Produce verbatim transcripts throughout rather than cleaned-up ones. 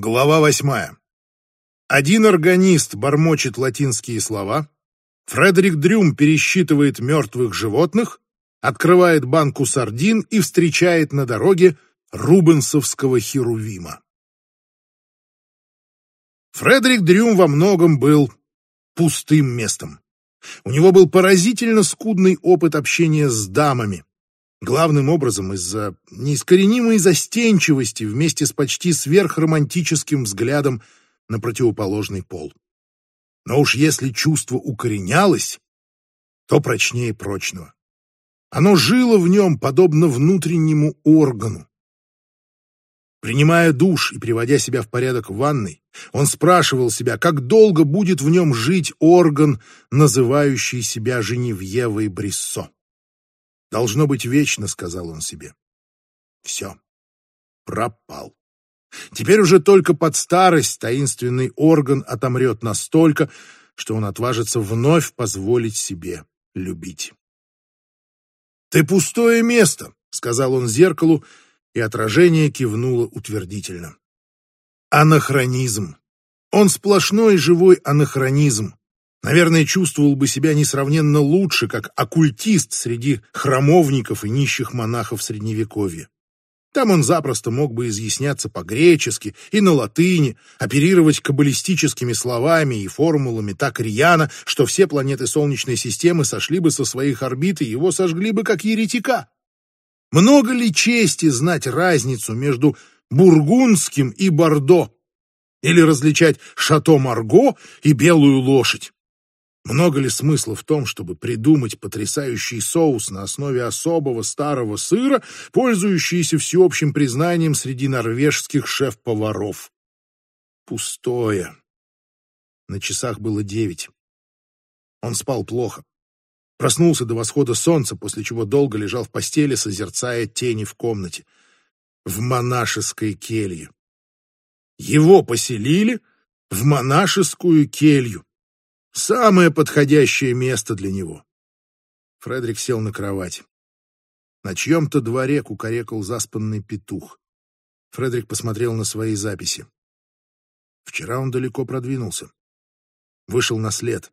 Глава восьмая. Один органист бормочет латинские слова, Фредерик Дрюм пересчитывает мертвых животных, открывает банку сардин и встречает на дороге рубенсовского херувима. Фредерик Дрюм во многом был пустым местом. У него был поразительно скудный опыт общения с дамами, главным образом из-за неискоренимой застенчивости вместе с почти сверхромантическим взглядом на противоположный пол. Но уж если чувство укоренялось, то прочнее прочного. Оно жило в нем подобно внутреннему органу. Принимая душ и приводя себя в порядок в ванной, он спрашивал себя, как долго будет в нем жить орган, называющий себя Женевьевой Бриссо. «Должно быть вечно», — сказал он себе. Все. Пропал. Теперь уже только под старость таинственный орган отомрет настолько, что он отважится вновь позволить себе любить. «Ты пустое место», — сказал он зеркалу, и отражение кивнуло утвердительно. Анахронизм. Он сплошной живой анахронизм. Наверное, чувствовал бы себя несравненно лучше, как оккультист среди храмовников и нищих монахов Средневековья. Там он запросто мог бы изъясняться по-гречески и на латыни, оперировать каббалистическими словами и формулами так рьяно, что все планеты Солнечной системы сошли бы со своих орбит и его сожгли бы как еретика. Много ли чести знать разницу между бургундским и бордо? Или различать шато Марго и белую лошадь? Много ли смысла в том, чтобы придумать потрясающий соус на основе особого старого сыра, пользующийся всеобщим признанием среди норвежских шеф-поваров? Пустое. На часах было девять. Он спал плохо. Проснулся до восхода солнца, после чего долго лежал в постели, созерцая тени в комнате. В монашеской келье. Его поселили в монашескую келью. Самое подходящее место для него. Фредерик сел на кровать. На чьем-то дворе кукарекал заспанный петух. Фредерик посмотрел на свои записи. Вчера он далеко продвинулся. Вышел на след.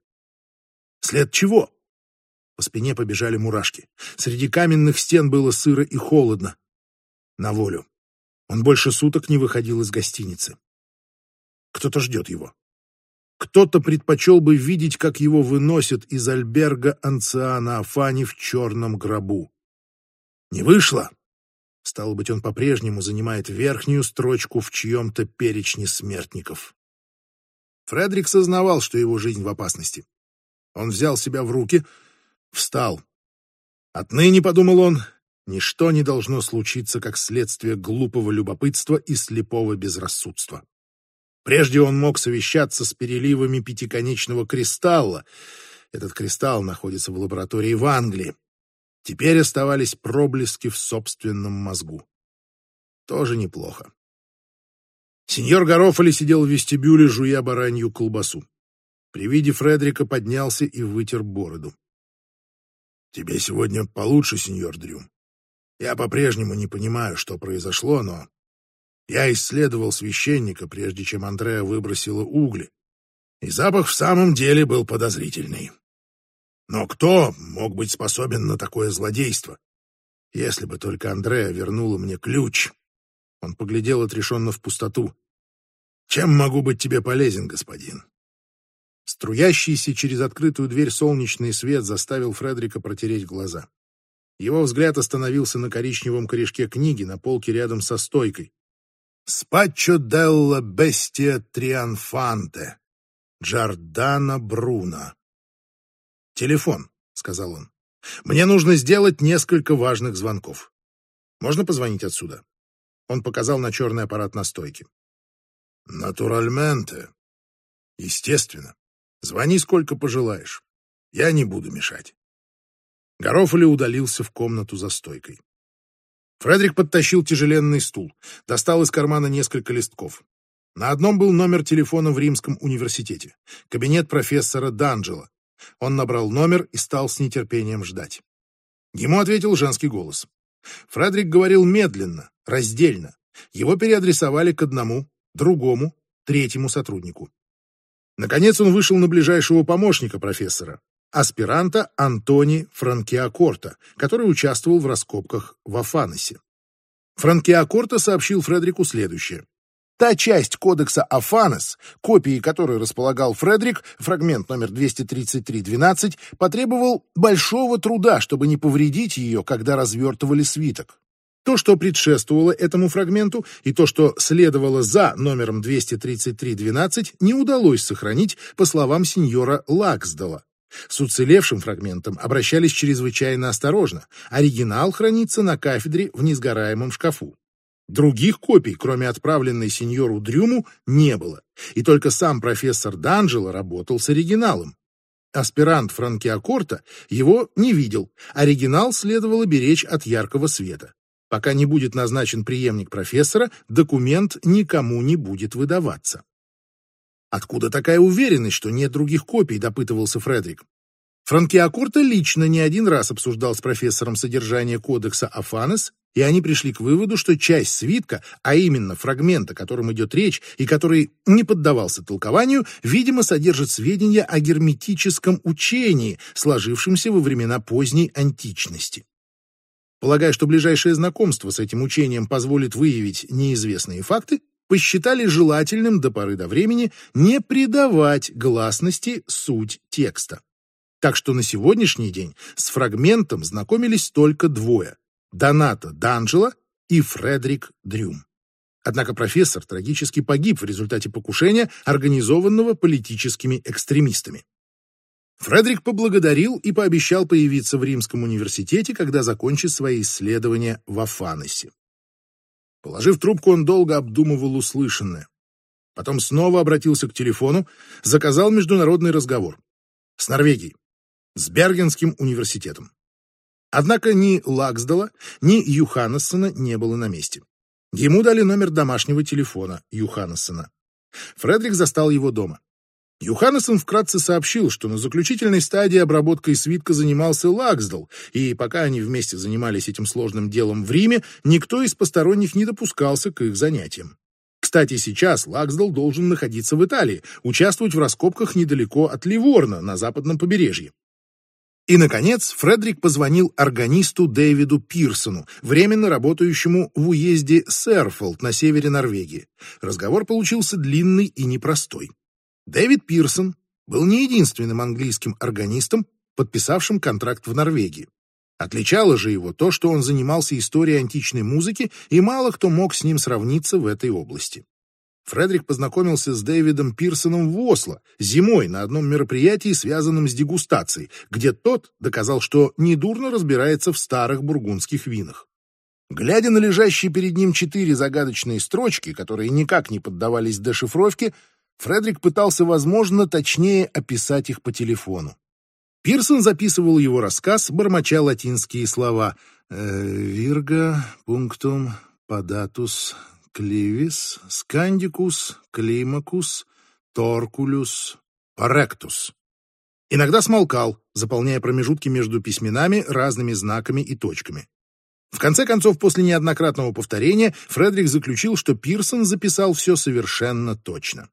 След чего? По спине побежали мурашки. Среди каменных стен было сыро и холодно. На волю. Он больше суток не выходил из гостиницы. Кто-то ждет его. Кто-то предпочел бы видеть, как его выносят из альберга Анциана Афани в черном гробу. Не вышло? Стало быть, он по-прежнему занимает верхнюю строчку в чьем-то перечне смертников. Фредерик сознавал, что его жизнь в опасности. Он взял себя в руки, встал. Отныне, подумал он, ничто не должно случиться как следствие глупого любопытства и слепого безрассудства. Прежде он мог совещаться с переливами пятиконечного кристалла. Этот кристалл находится в лаборатории в Англии. Теперь оставались проблески в собственном мозгу. Тоже неплохо. Сеньор Гарофали сидел в вестибюле, жуя баранью колбасу. При виде Фредерика поднялся и вытер бороду. «Тебе сегодня получше, сеньор Дрюм. Я по-прежнему не понимаю, что произошло, но... Я исследовал священника, прежде чем Андреа выбросила угли, и запах в самом деле был подозрительный. Но кто мог быть способен на такое злодейство? Если бы только Андреа вернула мне ключ. Он поглядел отрешенно в пустоту. Чем могу быть тебе полезен, господин? Струящийся через открытую дверь солнечный свет заставил Фредерика протереть глаза. Его взгляд остановился на коричневом корешке книги на полке рядом со стойкой. «Спаччо делла бестия трианфанте» Джордано Бруно. «Телефон», — сказал он. «Мне нужно сделать несколько важных звонков. Можно позвонить отсюда?» Он показал на черный аппарат на стойке. «Натуральменте. Естественно. Звони сколько пожелаешь. Я не буду мешать». Гарофали удалился в комнату за стойкой. Фредерик подтащил тяжеленный стул, достал из кармана несколько листков. На одном был номер телефона в Римском университете, кабинет профессора Данджело. Он набрал номер и стал с нетерпением ждать. Ему ответил женский голос. Фредерик говорил медленно, раздельно. Его переадресовали к одному другому, третьему сотруднику. Наконец он вышел на ближайшего помощника профессора, аспиранта Антони Франкиакорта, который участвовал в раскопках в Афаносе. Франкиакорта сообщил Фредерику следующее. Та часть кодекса Афанос, копией которой располагал Фредерик, фрагмент номер двести тридцать три двенадцать, потребовал большого труда, чтобы не повредить ее, когда развертывали свиток. То, что предшествовало этому фрагменту, и то, что следовало за номером двести тридцать три двенадцать, не удалось сохранить, по словам сеньора Лаксдала. С уцелевшим фрагментом обращались чрезвычайно осторожно. Оригинал хранится на кафедре в несгораемом шкафу. Других копий, кроме отправленной сеньору Дрюму, не было, и только сам профессор Данджело работал с оригиналом. Аспирант Франкиакорта его не видел, оригинал следовало беречь от яркого света. Пока не будет назначен преемник профессора, документ никому не будет выдаваться. «Откуда такая уверенность, что нет других копий?» — допытывался Фредерик. Франкиакорта лично не один раз обсуждал с профессором содержание кодекса Афанос, и они пришли к выводу, что часть свитка, а именно фрагмент, о котором идет речь и который не поддавался толкованию, видимо, содержит сведения о герметическом учении, сложившемся во времена поздней античности. Полагая, что ближайшее знакомство с этим учением позволит выявить неизвестные факты, посчитали желательным до поры до времени не придавать гласности суть текста. Так что на сегодняшний день с фрагментом знакомились только двое – Донато Данджело и Фредерик Дрюм. Однако профессор трагически погиб в результате покушения, организованного политическими экстремистами. Фредерик поблагодарил и пообещал появиться в Римском университете, когда закончит свои исследования в Афаносе. Положив трубку, он долго обдумывал услышанное. Потом снова обратился к телефону, заказал международный разговор. С Норвегией. С Бергенским университетом. Однако ни Лаксдала, ни Юханнессона не было на месте. Ему дали номер домашнего телефона Юханнессона. Фредерик застал его дома. Юханнессон вкратце сообщил, что на заключительной стадии обработкой свитка занимался Лаксдал, и пока они вместе занимались этим сложным делом в Риме, никто из посторонних не допускался к их занятиям. Кстати, сейчас Лаксдал должен находиться в Италии, участвовать в раскопках недалеко от Ливорно, на западном побережье. И, наконец, Фредерик позвонил органисту Дэвиду Пирсону, временно работающему в уезде Сэрфолд на севере Норвегии. Разговор получился длинный и непростой. Дэвид Пирсон был не единственным английским органистом, подписавшим контракт в Норвегии. Отличало же его то, что он занимался историей античной музыки, и мало кто мог с ним сравниться в этой области. Фредерик познакомился с Дэвидом Пирсоном в Осло зимой на одном мероприятии, связанном с дегустацией, где тот доказал, что недурно разбирается в старых бургундских винах. Глядя на лежащие перед ним четыре загадочные строчки, которые никак не поддавались дешифровке, Фредерик пытался, возможно, точнее описать их по телефону. Пирсон записывал его рассказ, бормоча латинские слова «Вирга пунктум податус кливис скандикус климакус торкулюс паректус». Иногда смолкал, заполняя промежутки между письменами разными знаками и точками. В конце концов, после неоднократного повторения, Фредерик заключил, что Пирсон записал все совершенно точно.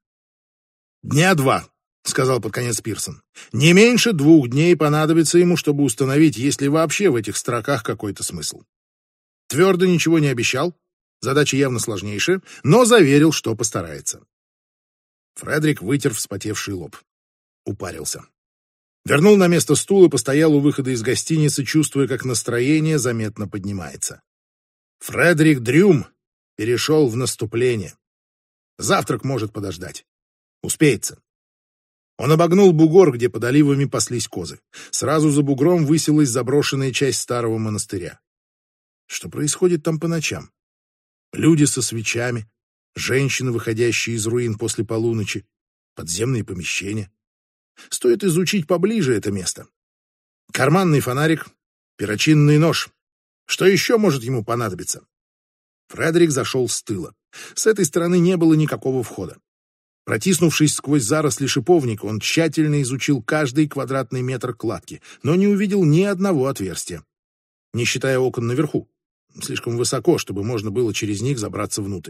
«Дня два», — сказал под конец Пирсон. «Не меньше двух дней понадобится ему, чтобы установить, есть ли вообще в этих строках какой-то смысл». Твердо ничего не обещал, задача явно сложнейшая, но заверил, что постарается. Фредерик вытер вспотевший лоб. Упарился. Вернул на место стул и постоял у выхода из гостиницы, чувствуя, как настроение заметно поднимается. Фредерик Дрюм перешел в наступление. Завтрак может подождать. Успеется. Он обогнул бугор, где под оливами паслись козы. Сразу за бугром высилась заброшенная часть старого монастыря. Что происходит там по ночам? Люди со свечами, женщины, выходящие из руин после полуночи, подземные помещения. Стоит изучить поближе это место. Карманный фонарик, перочинный нож. Что еще может ему понадобиться? Фредерик зашел с тыла. С этой стороны не было никакого входа. Протиснувшись сквозь заросли шиповника, он тщательно изучил каждый квадратный метр кладки, но не увидел ни одного отверстия. Не считая окон наверху. Слишком высоко, чтобы можно было через них забраться внутрь.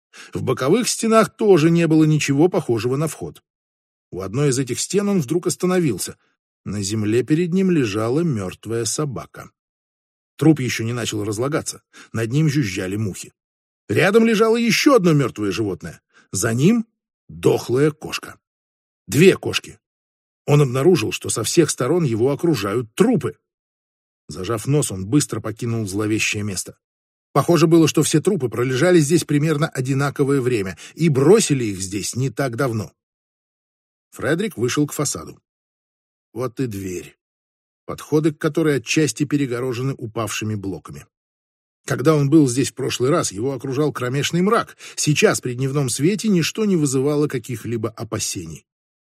В боковых стенах тоже не было ничего похожего на вход. У одной из этих стен он вдруг остановился. На земле перед ним лежала мертвая собака. Труп еще не начал разлагаться. Над ним жужжали мухи. Рядом лежало еще одно мертвое животное. За ним дохлая кошка. Две кошки. Он обнаружил, что со всех сторон его окружают трупы. Зажав нос, он быстро покинул зловещее место. Похоже было, что все трупы пролежали здесь примерно одинаковое время и бросили их здесь не так давно. Фредерик вышел к фасаду. Вот и дверь, подходы к которой отчасти перегорожены упавшими блоками. Когда он был здесь в прошлый раз, его окружал кромешный мрак. Сейчас при дневном свете ничто не вызывало каких-либо опасений.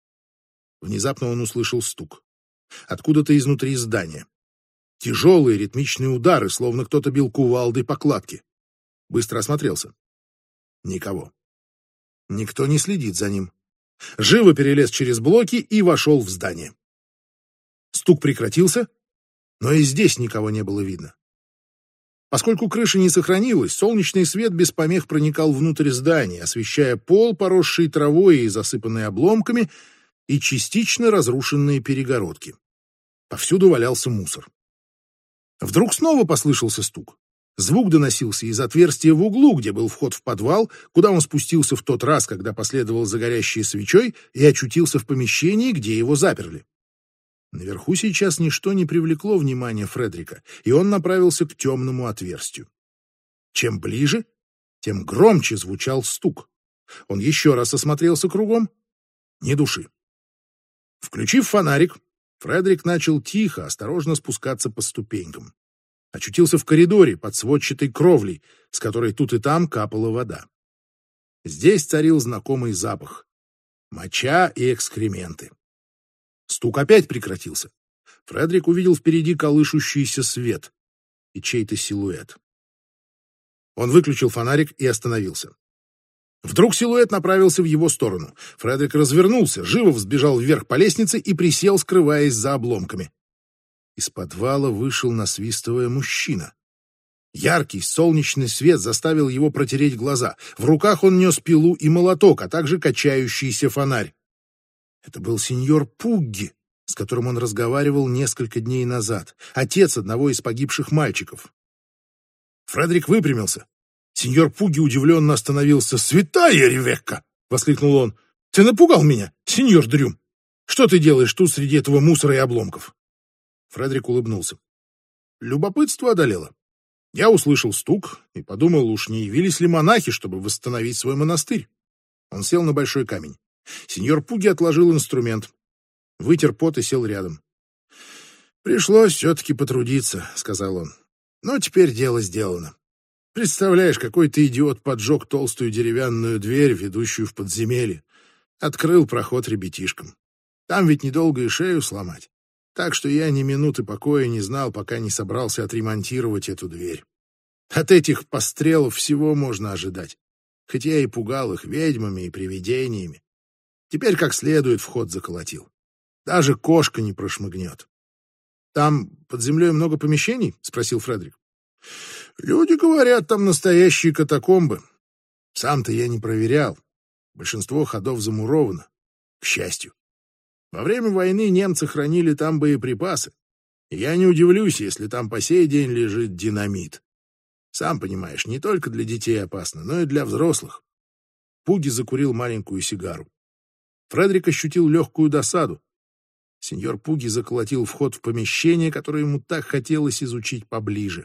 Внезапно он услышал стук. Откуда-то изнутри здания. Тяжелые ритмичные удары, словно кто-то бил кувалдой по кладке. Быстро осмотрелся. Никого. Никто не следит за ним. Живо перелез через блоки и вошел в здание. Стук прекратился, но и здесь никого не было видно. Поскольку крыша не сохранилась, солнечный свет без помех проникал внутрь здания, освещая пол, поросший травой и засыпанный обломками, и частично разрушенные перегородки. Повсюду валялся мусор. Вдруг снова послышался стук. Звук доносился из отверстия в углу, где был вход в подвал, куда он спустился в тот раз, когда последовал за горящей свечой и очутился в помещении, где его заперли. Наверху сейчас ничто не привлекло внимания Фредерика, и он направился к темному отверстию. Чем ближе, тем громче звучал стук. Он еще раз осмотрелся кругом. Ни души. Включив фонарик, Фредерик начал тихо, осторожно спускаться по ступенькам. Очутился в коридоре под сводчатой кровлей, с которой тут и там капала вода. Здесь царил знакомый запах. Моча и экскременты. Стук опять прекратился. Фредерик увидел впереди колышущийся свет и чей-то силуэт. Он выключил фонарик и остановился. Вдруг силуэт направился в его сторону. Фредерик развернулся, живо взбежал вверх по лестнице и присел, скрываясь за обломками. Из подвала вышел, насвистывая, мужчина. Яркий солнечный свет заставил его протереть глаза. В руках он нес пилу и молоток, а также качающийся фонарь. Это был сеньор Пугги, с которым он разговаривал несколько дней назад, отец одного из погибших мальчиков. Фредерик выпрямился. Сеньор Пугги удивленно остановился. «Святая Ревекка!» — воскликнул он. «Ты напугал меня, сеньор Дрюм! Что ты делаешь тут среди этого мусора и обломков?» Фредерик улыбнулся. Любопытство одолело. Я услышал стук и подумал, уж не явились ли монахи, чтобы восстановить свой монастырь. Он сел на большой камень. Сеньор Пугги отложил инструмент, вытер пот и сел рядом. «Пришлось все-таки потрудиться», — сказал он. «Но теперь дело сделано. Представляешь, какой-то идиот поджег толстую деревянную дверь, ведущую в подземелье. Открыл проход ребятишкам. Там ведь недолго и шею сломать. Так что я ни минуты покоя не знал, пока не собрался отремонтировать эту дверь. От этих пострелов всего можно ожидать. Хоть я и пугал их ведьмами и привидениями. Теперь как следует вход заколотил. Даже кошка не прошмыгнет. «Там под землей много помещений?» — спросил Фредерик. «Люди говорят, там настоящие катакомбы. Сам-то я не проверял. Большинство ходов замуровано. К счастью. Во время войны немцы хранили там боеприпасы. И я не удивлюсь, если там по сей день лежит динамит. Сам понимаешь, не только для детей опасно, но и для взрослых». Пугги закурил маленькую сигару. Фредерик ощутил легкую досаду. Сеньор Пугги заколотил вход в помещение, которое ему так хотелось изучить поближе.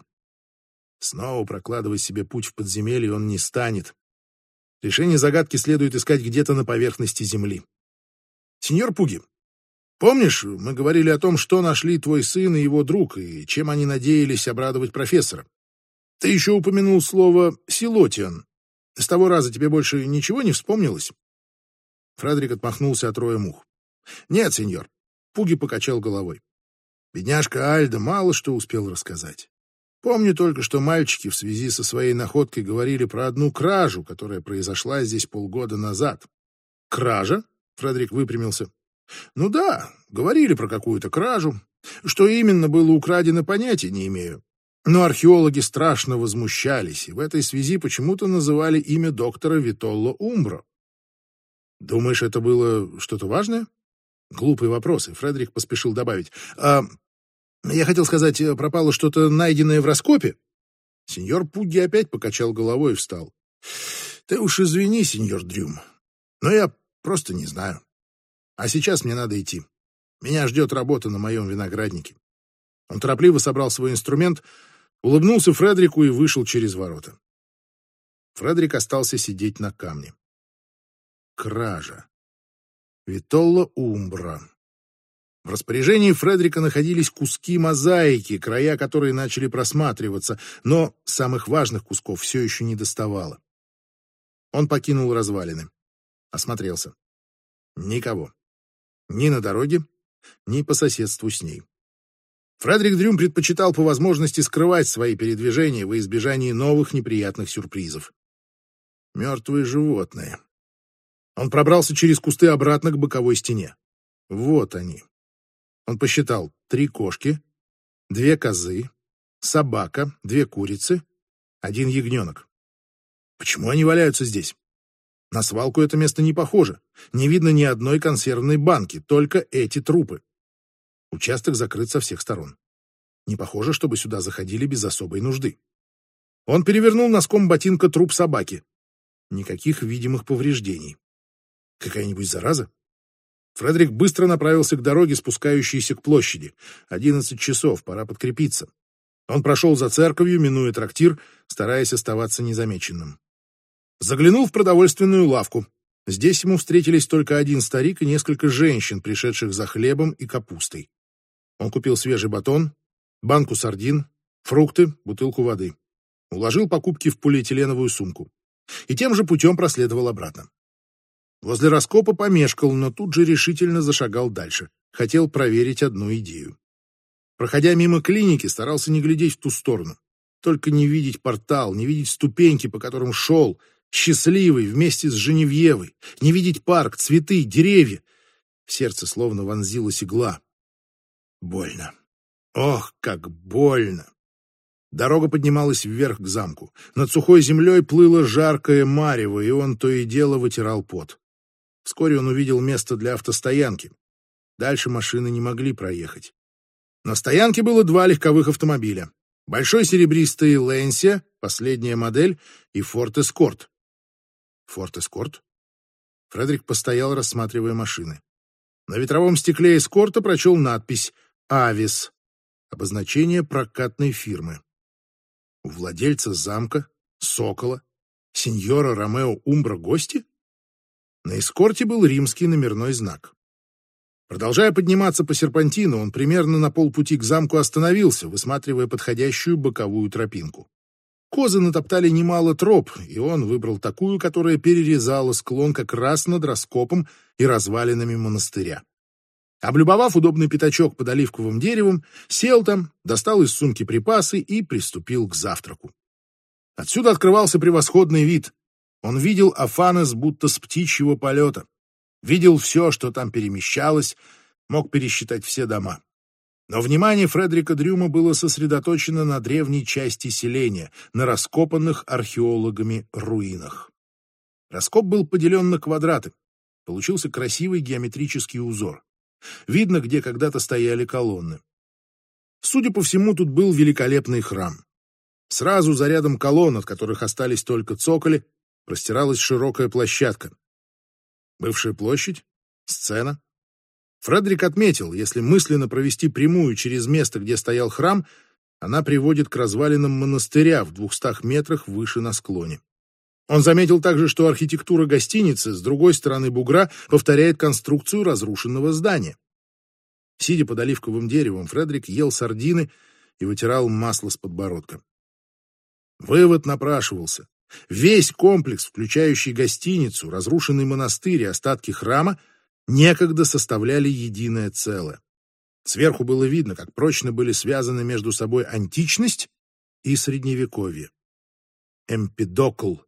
Снова прокладывать себе путь в подземелье он не станет. Решение загадки следует искать где-то на поверхности земли. «Сеньор Пугги, помнишь, мы говорили о том, что нашли твой сын и его друг, и чем они надеялись обрадовать профессора? Ты еще упомянул слово «силотиан». С того раза тебе больше ничего не вспомнилось?» Фредерик отмахнулся от роя мух. «Нет, сеньор». Пугги покачал головой. Бедняжка Альда мало что успел рассказать. Помню только, что мальчики в связи со своей находкой говорили про одну кражу, которая произошла здесь полгода назад. «Кража?» — Фредерик выпрямился. «Ну да, говорили про какую-то кражу. Что именно было украдено, понятия не имею. Но археологи страшно возмущались, и в этой связи почему-то называли имя доктора Витолло Умбро. Думаешь, это было что-то важное? Глупый вопрос, и Фредерик поспешил добавить. А, я хотел сказать, пропало что-то, найденное в раскопе? Сеньор Пугги опять покачал головой и встал. Ты уж извини, сеньор Дрюм, но я просто не знаю. А сейчас мне надо идти. Меня ждет работа на моем винограднике. Он торопливо собрал свой инструмент, улыбнулся Фредерику и вышел через ворота. Фредерик остался сидеть на камне. Кража. Витолло Умбро. В распоряжении Фредерика находились куски мозаики, края которой начали просматриваться, но самых важных кусков все еще не доставало. Он покинул развалины. Осмотрелся. Никого. Ни на дороге, ни по соседству с ней. Фредерик Дрюм предпочитал по возможности скрывать свои передвижения во избежании новых неприятных сюрпризов. Мертвые животные. Он пробрался через кусты обратно к боковой стене. Вот они. Он посчитал три кошки, две козы, собака, две курицы, один ягненок. Почему они валяются здесь? На свалку это место не похоже. Не видно ни одной консервной банки, только эти трупы. Участок закрыт со всех сторон. Не похоже, чтобы сюда заходили без особой нужды. Он перевернул носком ботинка труп собаки. Никаких видимых повреждений. Какая-нибудь зараза? Фредерик быстро направился к дороге, спускающейся к площади. Одиннадцать часов, пора подкрепиться. Он прошел за церковью, минуя трактир, стараясь оставаться незамеченным. Заглянул в продовольственную лавку. Здесь ему встретились только один старик и несколько женщин, пришедших за хлебом и капустой. Он купил свежий батон, банку сардин, фрукты, бутылку воды. Уложил покупки в полиэтиленовую сумку. И тем же путем проследовал обратно. Возле раскопа помешкал, но тут же решительно зашагал дальше. Хотел проверить одну идею. Проходя мимо клиники, старался не глядеть в ту сторону. Только не видеть портал, не видеть ступеньки, по которым шел, счастливый, вместе с Женевьевой, не видеть парк, цветы, деревья. В сердце словно вонзилась игла. Больно. Ох, как больно! Дорога поднималась вверх к замку. Над сухой землей плыло жаркое марево, и он то и дело вытирал пот. Вскоре он увидел место для автостоянки. Дальше машины не могли проехать. На стоянке было два легковых автомобиля. Большой серебристый Лэнсия, последняя модель, и Форд Эскорт. Форд Эскорт? Фредерик постоял, рассматривая машины. На ветровом стекле Эскорта прочел надпись «Авис», обозначение прокатной фирмы. У владельца замка, Сокола, сеньора Ромео Умбро гости? На эскорте был римский номерной знак. Продолжая подниматься по серпантину, он примерно на полпути к замку остановился, высматривая подходящую боковую тропинку. Козы натоптали немало троп, и он выбрал такую, которая перерезала склон как раз над раскопом и развалинами монастыря. Облюбовав удобный пятачок под оливковым деревом, сел там, достал из сумки припасы и приступил к завтраку. Отсюда открывался превосходный вид. Он видел Афанес будто с птичьего полета. Видел все, что там перемещалось, мог пересчитать все дома. Но внимание Фредерика Дрюма было сосредоточено на древней части селения, на раскопанных археологами руинах. Раскоп был поделен на квадраты. Получился красивый геометрический узор. Видно, где когда-то стояли колонны. Судя по всему, тут был великолепный храм. Сразу за рядом колонн, от которых остались только цоколи, простиралась широкая площадка. Бывшая площадь? Сцена? Фредерик отметил, если мысленно провести прямую через место, где стоял храм, она приводит к развалинам монастыря в двухстах метрах выше на склоне. Он заметил также, что архитектура гостиницы с другой стороны бугра повторяет конструкцию разрушенного здания. Сидя под оливковым деревом, Фредерик ел сардины и вытирал масло с подбородка. Вывод напрашивался. Весь комплекс, включающий гостиницу, разрушенный монастырь и остатки храма, некогда составляли единое целое. Сверху было видно, как прочно были связаны между собой античность и средневековье. Эмпидокл,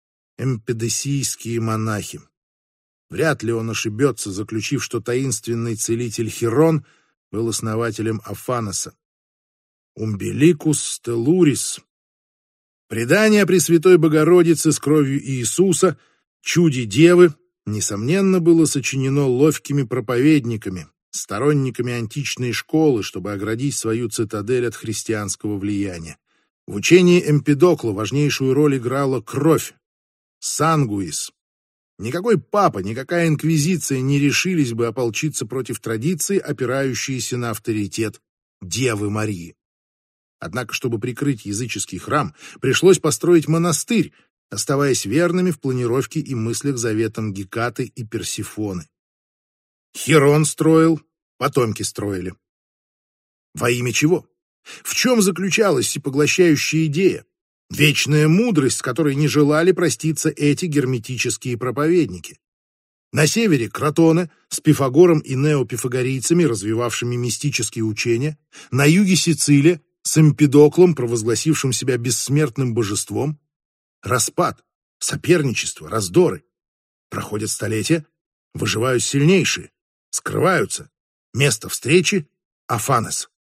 эмпидесийские монахи. Вряд ли он ошибется, заключив, что таинственный целитель Хирон был основателем Афаноса. Умбиликус стеллурис. Предание о Пресвятой Богородице с кровью Иисуса, чуде Девы, несомненно, было сочинено ловкими проповедниками, сторонниками античной школы, чтобы оградить свою цитадель от христианского влияния. В учении Эмпидокла важнейшую роль играла кровь, сангуис. Никакой папа, никакая инквизиция не решились бы ополчиться против традиции, опирающейся на авторитет Девы Марии. Однако, чтобы прикрыть языческий храм, пришлось построить монастырь, оставаясь верными в планировке и мыслях заветам Гекаты и Персифоны. Хирон строил, потомки строили. Во имя чего? В чем заключалась всепоглощающая идея? Вечная мудрость, с которой не желали проститься эти герметические проповедники. На севере Кротоны с Пифагором и неопифагорийцами, развивавшими мистические учения, на юге Сицилия с Эмпидоклом, провозгласившим себя бессмертным божеством. Распад, соперничество, раздоры. Проходят столетия, выживают сильнейшие, скрываются. Место встречи — Афанес.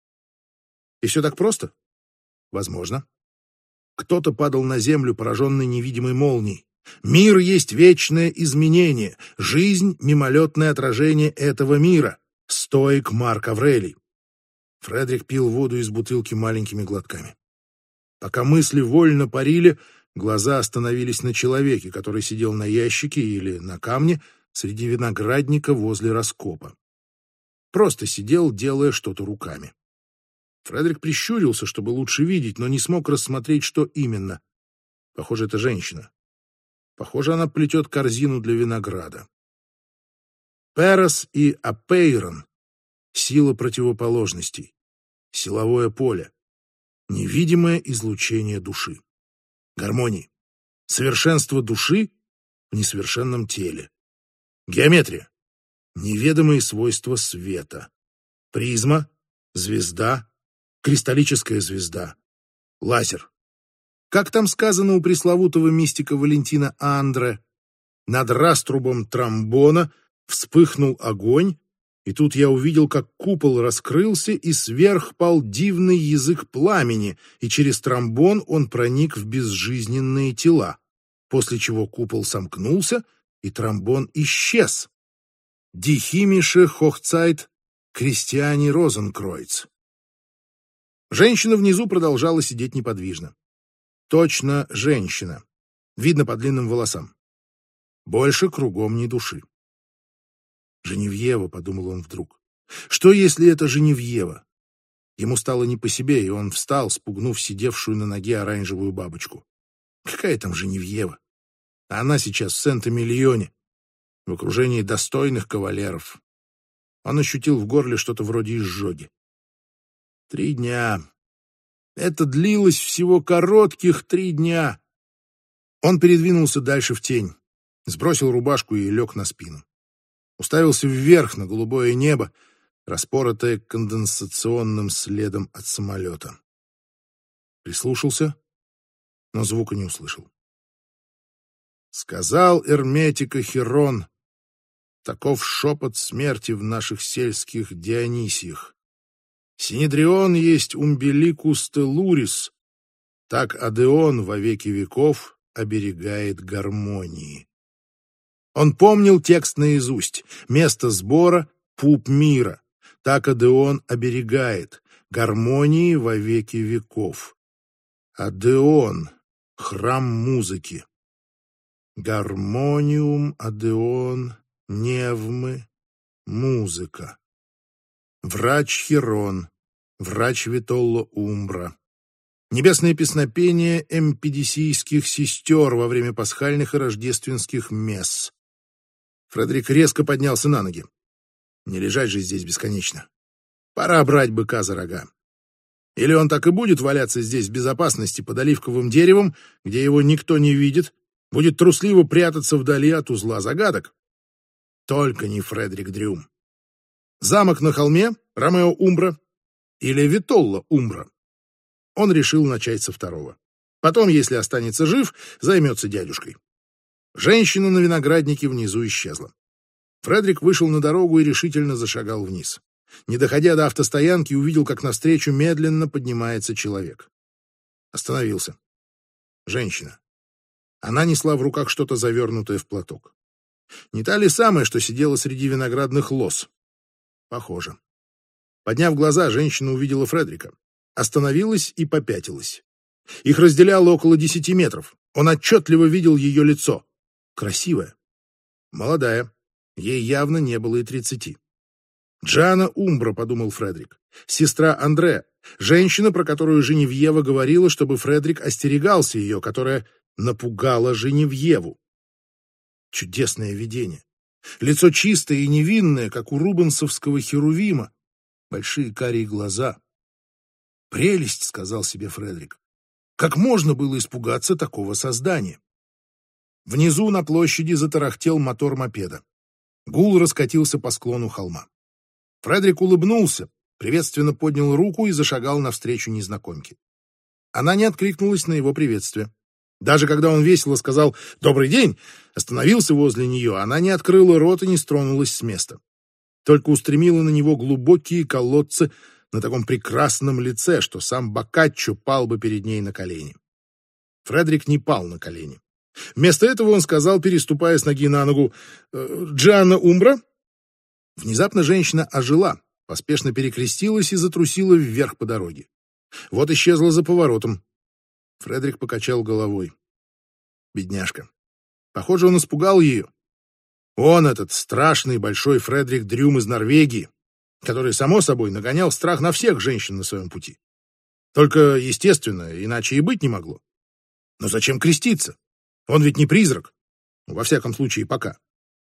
И все так просто? Возможно. Кто-то падал на землю, пораженный невидимой молнией. Мир есть вечное изменение, жизнь — мимолетное отражение этого мира. Стоик Марк Аврелий. Фредерик пил воду из бутылки маленькими глотками. Пока мысли вольно парили, глаза остановились на человеке, который сидел на ящике или на камне среди виноградника возле раскопа. Просто сидел, делая что-то руками. Фредерик прищурился, чтобы лучше видеть, но не смог рассмотреть, что именно. Похоже, это женщина. Похоже, она плетет корзину для винограда. Перос и Апейрон — сила противоположностей, силовое поле, невидимое излучение души, гармонии, совершенство души в несовершенном теле, геометрия, неведомые свойства света, призма, звезда, кристаллическая звезда, лазер. Как там сказано у пресловутого мистика Валентина Андре, над раструбом тромбона вспыхнул огонь, и тут я увидел, как купол раскрылся, и сверх пал дивный язык пламени, и через тромбон он проник в безжизненные тела, после чего купол сомкнулся, и тромбон исчез. Die Himmlische Hochzeit Christiani Rosenkreuz. Женщина внизу продолжала сидеть неподвижно. Точно женщина. Видно по длинным волосам. Больше кругом ни души. «Женевьева», — подумал он вдруг. «Что, если это Женевьева?» Ему стало не по себе, и он встал, спугнув сидевшую на ноге оранжевую бабочку. Какая там Женевьева? А она сейчас в Сент-Эмильоне, в окружении достойных кавалеров. Он ощутил в горле что-то вроде изжоги. Три дня. Это длилось всего коротких три дня. Он передвинулся дальше в тень, сбросил рубашку и лег на спину. Уставился вверх на голубое небо, распоротое конденсационным следом от самолета. Прислушался, но звука не услышал. Сказал Эрметика Хирон: таков шепот смерти в наших сельских Дионисиях. Синедрион есть умбиликус телурис, так Адеон во веки веков оберегает гармонии. Он помнил текст наизусть. Место сбора — пуп мира. Так Адеон оберегает гармонии во веки веков. Адеон — храм музыки. Гармониум, Адеон, Невмы, музыка. Врач Хирон, врач Витолло Умбра. Небесное песнопение эмпидисийских сестер во время пасхальных и рождественских месс. Фредерик резко поднялся на ноги. Не лежать же здесь бесконечно. Пора брать быка за рога. Или он так и будет валяться здесь в безопасности под оливковым деревом, где его никто не видит, будет трусливо прятаться вдали от узла загадок. Только не Фредерик Дрюм. Замок на холме, Ромео Умбра или Витолло Умбра. Он решил начать со второго. Потом, если останется жив, займется дядюшкой. Женщина на винограднике внизу исчезла. Фредерик вышел на дорогу и решительно зашагал вниз. Не доходя до автостоянки, увидел, как навстречу медленно поднимается человек. Остановился. Женщина. Она несла в руках что-то завернутое в платок. Не та ли самая, что сидела среди виноградных лоз? Похоже. Подняв глаза, женщина увидела Фредрика. Остановилась и попятилась. Их разделяло около десяти метров. Он отчетливо видел ее лицо. Красивая. Молодая. Ей явно не было и тридцати. Джана Умбра, подумал Фредрик. Сестра Андре. Женщина, про которую Женевьева говорила, чтобы Фредрик остерегался ее, которая напугала Женевьеву. Чудесное видение. Лицо чистое и невинное, как у рубенсовского херувима. Большие карие глаза. «Прелесть», — сказал себе Фредрик. Как можно было испугаться такого создания? Внизу на площади затарахтел мотор мопеда. Гул раскатился по склону холма. Фредрик улыбнулся, приветственно поднял руку и зашагал навстречу незнакомке. Она не откликнулась на его приветствие. Даже когда он весело сказал «Добрый день», остановился возле нее, она не открыла рот и не стронулась с места. Только устремила на него глубокие колодцы на таком прекрасном лице, что сам Боккаччо пал бы перед ней на колени. Фредрик не пал на колени. Вместо этого он сказал, переступая с ноги на ногу, «Джана Умбра?» Внезапно женщина ожила, поспешно перекрестилась и затрусила вверх по дороге. Вот исчезла за поворотом. Фредрик покачал головой. Бедняжка. Похоже, он испугал ее. Он, этот страшный большой Фредерик Дрюм из Норвегии, который, само собой, нагонял страх на всех женщин на своем пути. Только, естественно, иначе и быть не могло. Но зачем креститься? Он ведь не призрак. Во всяком случае, пока.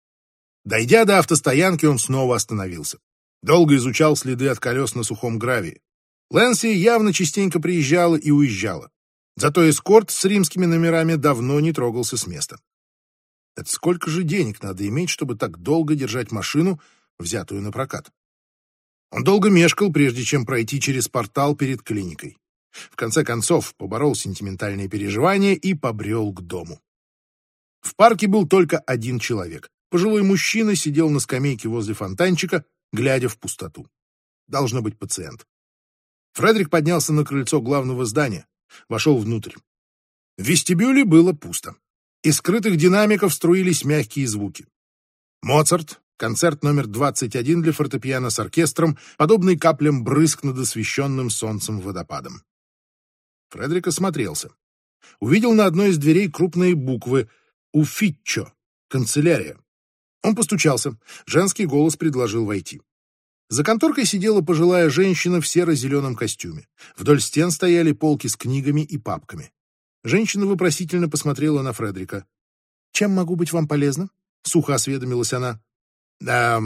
Дойдя до автостоянки, он снова остановился. Долго изучал следы от колес на сухом гравии. Лэнси явно частенько приезжала и уезжала. Зато эскорт с римскими номерами давно не трогался с места. Это сколько же денег надо иметь, чтобы так долго держать машину, взятую на прокат? Он долго мешкал, прежде чем пройти через портал перед клиникой. В конце концов, поборол сентиментальные переживания и побрел к дому. В парке был только один человек. Пожилой мужчина сидел на скамейке возле фонтанчика, глядя в пустоту. Должно быть пациент. Фредрик поднялся на крыльцо главного здания, вошел внутрь. В вестибюле было пусто. Из скрытых динамиков струились мягкие звуки. Моцарт, концерт номер двадцать один для фортепиано с оркестром, подобный каплям брызг над освещенным солнцем водопадом. Фредрик осмотрелся. Увидел на одной из дверей крупные буквы «Уффиччо» — канцелярия. Он постучался. Женский голос предложил войти. За конторкой сидела пожилая женщина в серо-зеленом костюме. Вдоль стен стояли полки с книгами и папками. Женщина вопросительно посмотрела на Фредрика. «Чем могу быть вам полезна?» — сухо осведомилась она. «Да...»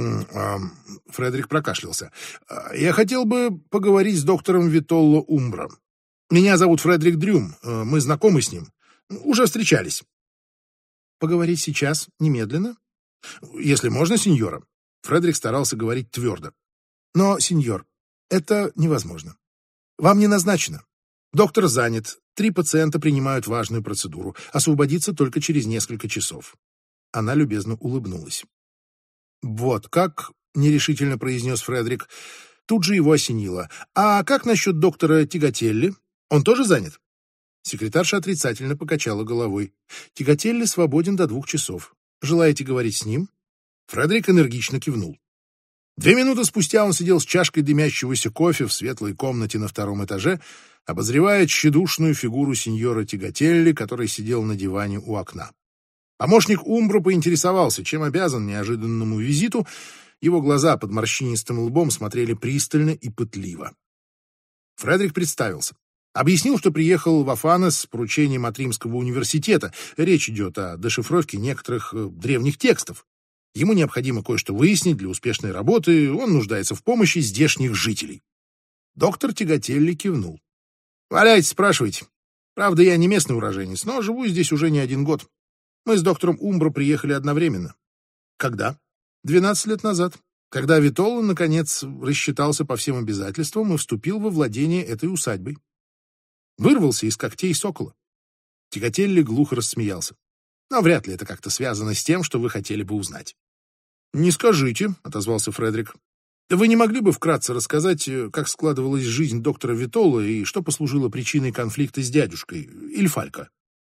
— Фредрик прокашлялся. «Я хотел бы поговорить с доктором Витолло Умбро. Меня зовут Фредерик Дрюм. Мы знакомы с ним. Уже встречались». «Поговорить сейчас, немедленно?» «Если можно, сеньора». Фредрик старался говорить твердо. «Но, сеньор, это невозможно. Вам не назначено. Доктор занят. Три пациента принимают важную процедуру. Освободиться только через несколько часов». Она любезно улыбнулась. «Вот как?» — нерешительно произнес Фредрик. Тут же его осенило. «А как насчет доктора Тигателли? Он тоже занят?» Секретарша отрицательно покачала головой. «Тигателли свободен до двух часов. Желаете говорить с ним?» Фредрик энергично кивнул. Две минуты спустя он сидел с чашкой дымящегося кофе в светлой комнате на втором этаже, обозревая тщедушную фигуру сеньора Тигателли, который сидел на диване у окна. Помощник Умбро поинтересовался, чем обязан неожиданному визиту. Его глаза под морщинистым лбом смотрели пристально и пытливо. Фредрик представился. Объяснил, что приехал в Афанес с поручением от Римского университета. Речь идет о дешифровке некоторых э, древних текстов. Ему необходимо кое-что выяснить для успешной работы, он нуждается в помощи здешних жителей. Доктор Тигателли кивнул. «Валяйте, спрашивайте. Правда, я не местный уроженец, но живу здесь уже не один год. Мы с доктором Умбро приехали одновременно». «Когда?» «Двенадцать лет назад, когда Витолло, наконец, рассчитался по всем обязательствам и вступил во владение этой усадьбой. Вырвался из когтей сокола». Тигателли глухо рассмеялся. «Но вряд ли это как-то связано с тем, что вы хотели бы узнать». «Не скажите», — отозвался Фредрик. Вы не могли бы вкратце рассказать, как складывалась жизнь доктора Витолла и что послужило причиной конфликта с дядюшкой, Ильфалько?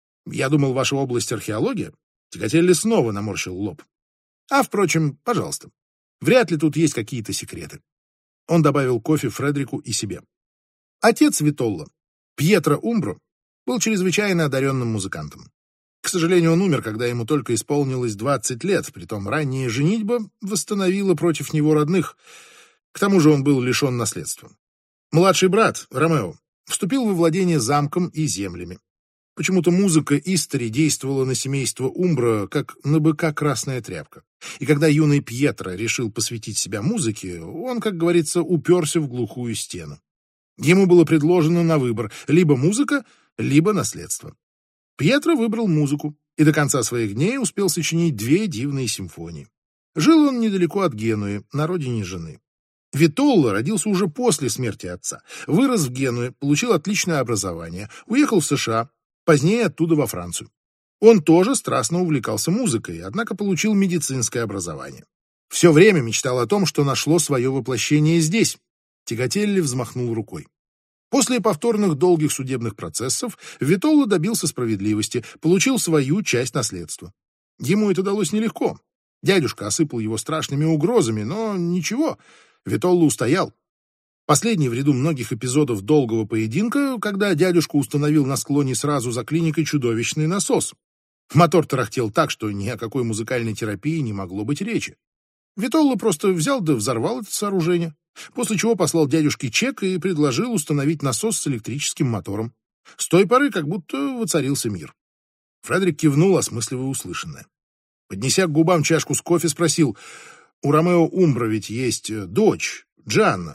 Я думал, ваша область археология. Тяготелли снова наморщил лоб. А, впрочем, пожалуйста. Вряд ли тут есть какие-то секреты. Он добавил кофе Фредерику и себе. Отец Витолла, Пьетро Умбро, был чрезвычайно одаренным музыкантом. К сожалению, он умер, когда ему только исполнилось двадцать лет, притом ранняя женитьба восстановила против него родных. К тому же он был лишен наследства. Младший брат, Ромео, вступил во владение замком и землями. Почему-то музыка Истори действовала на семейство Умбро, как на быка красная тряпка. И когда юный Пьетро решил посвятить себя музыке, он, как говорится, уперся в глухую стену. Ему было предложено на выбор либо музыка, либо наследство. Пьетро выбрал музыку и до конца своих дней успел сочинить две дивные симфонии. Жил он недалеко от Генуи, на родине жены. Витолла родился уже после смерти отца. Вырос в Генуе, получил отличное образование, уехал в США, позднее оттуда во Францию. Он тоже страстно увлекался музыкой, однако получил медицинское образование. Все время мечтал о том, что нашло свое воплощение здесь. Тяготелли взмахнул рукой. После повторных долгих судебных процессов Витолла добился справедливости, получил свою часть наследства. Ему это далось нелегко. Дядюшка осыпал его страшными угрозами, но ничего, Витолла устоял. Последний в ряду многих эпизодов долгого поединка, когда дядюшка установил на склоне сразу за клиникой чудовищный насос. Мотор тарахтел так, что ни о какой музыкальной терапии не могло быть речи. Витолла просто взял да взорвал это сооружение, после чего послал дядюшке чек и предложил установить насос с электрическим мотором. С той поры как будто воцарился мир. Фредерик кивнул, осмысливая услышанное. Поднеся к губам чашку с кофе, спросил, у Ромео Умбро ведь есть дочь, Джанна.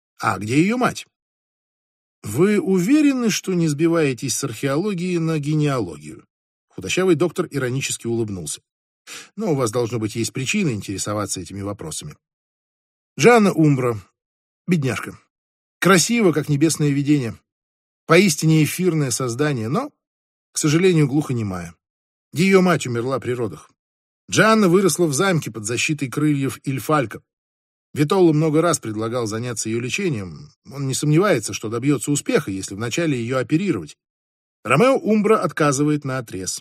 А где ее мать? Вы уверены, что не сбиваетесь с археологии на генеалогию? Худощавый доктор иронически улыбнулся. Но у вас, должно быть, есть причины интересоваться этими вопросами. Джанна Умбро, бедняжка. Красиво, как небесное видение. Поистине эфирное создание, но, к сожалению, глухонемая. Ее мать умерла при родах. Джанна выросла в замке под защитой крыльев Ильфалько. Витолла много раз предлагал заняться ее лечением. Он не сомневается, что добьется успеха, если вначале ее оперировать. Ромео Умбро отказывает наотрез.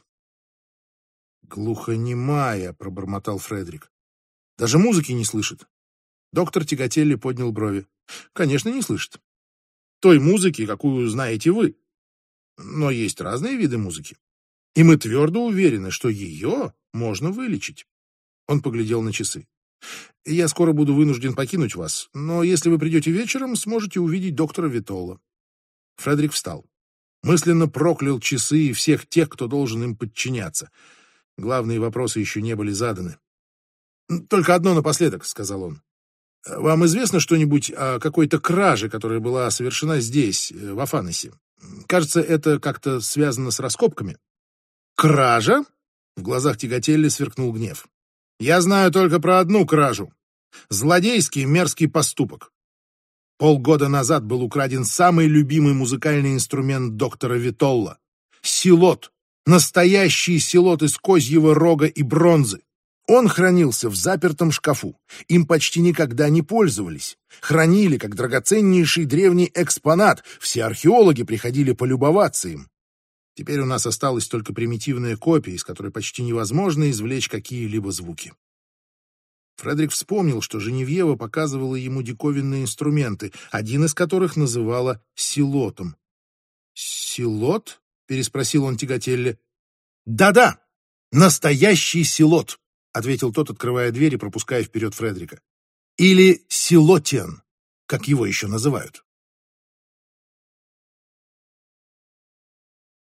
«Глухонемая», — пробормотал Фредерик. «Даже музыки не слышит». Доктор Тяготелли поднял брови. «Конечно, не слышит. Той музыки, какую знаете вы. Но есть разные виды музыки. И мы твердо уверены, что ее можно вылечить». Он поглядел на часы. «Я скоро буду вынужден покинуть вас, но если вы придете вечером, сможете увидеть доктора Витолла». Фредерик встал. Мысленно проклял часы и всех тех, кто должен им подчиняться. Главные вопросы еще не были заданы. «Только одно напоследок», — сказал он. «Вам известно что-нибудь о какой-то краже, которая была совершена здесь, в Афаносе? Кажется, это как-то связано с раскопками». «Кража?» — в глазах Тяготелли сверкнул гнев. «Я знаю только про одну кражу. Злодейский мерзкий поступок. Полгода назад был украден самый любимый музыкальный инструмент доктора Витолла — силот. Настоящий силот из козьего рога и бронзы. Он хранился в запертом шкафу. Им почти никогда не пользовались. Хранили как драгоценнейший древний экспонат. Все археологи приходили полюбоваться им. Теперь у нас осталась только примитивная копия, из которой почти невозможно извлечь какие-либо звуки». Фредерик вспомнил, что Женевьева показывала ему диковинные инструменты, один из которых называла силотом. «Силот?» — переспросил он Тяготелли. «Да-да, настоящий силот», — ответил тот, открывая дверь и пропуская вперед Фредерика. «Или силотиан, как его еще называют».